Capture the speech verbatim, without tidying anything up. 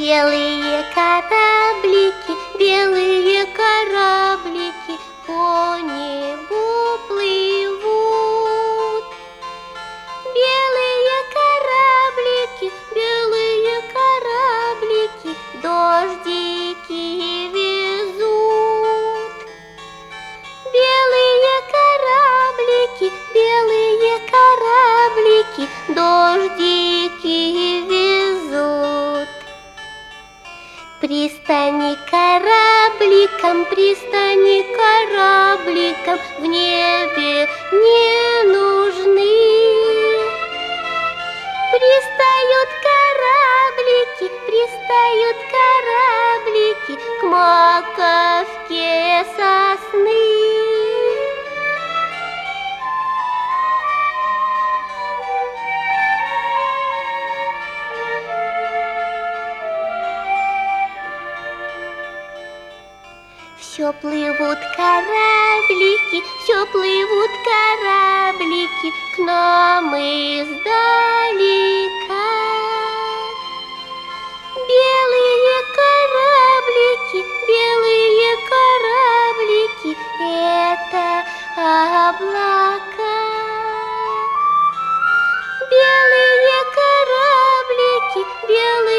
Белые кораблики, белые кораблики по небу плывут. Белые кораблики, белые кораблики дождики везут. Белые кораблики, белые кораблики дождики везут. Пристани корабликом, пристани корабликом, в небе не нужны. Пристают кораблики, пристают кораблики к маковке сосны. Все плывут кораблики, все плывут кораблики к нам издалека. Белые кораблики, белые кораблики — это облака. Белые кораблики, белые